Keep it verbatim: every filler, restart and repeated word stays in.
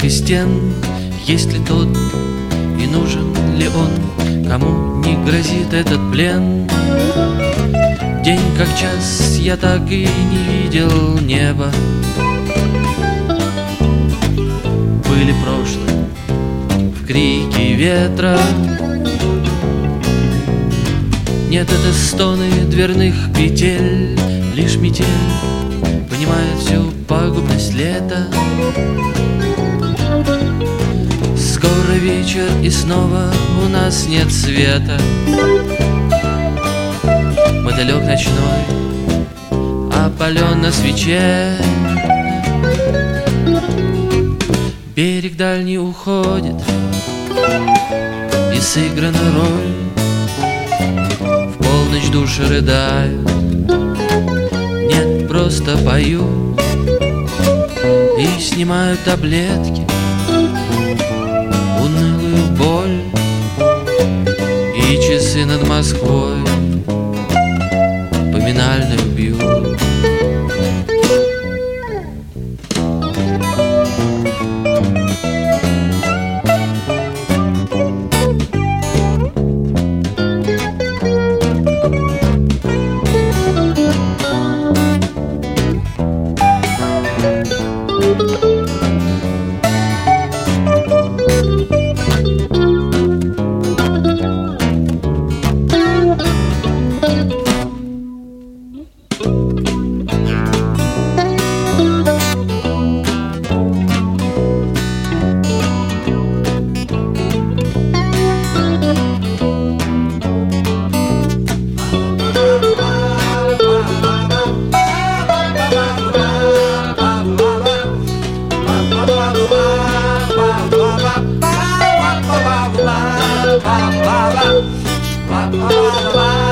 и стен. Есть ли тот и нужен ли он, кому не грозит этот плен? День как час, я так и не видел неба. Были прошлым в крике ветра. Нет, это стоны дверных петель, лишь метель понимает всю пагубность лета. Скоро вечер, и снова у нас нет света. Мотылек ночной опален на свече. Берег дальний уходит, и сыграна роль. В полночь души рыдают, нет, просто поют и снимают таблетки, унылую боль. И часы над Москвой поминальную бьют. Ba ba ba ba ba ba ba ba ba.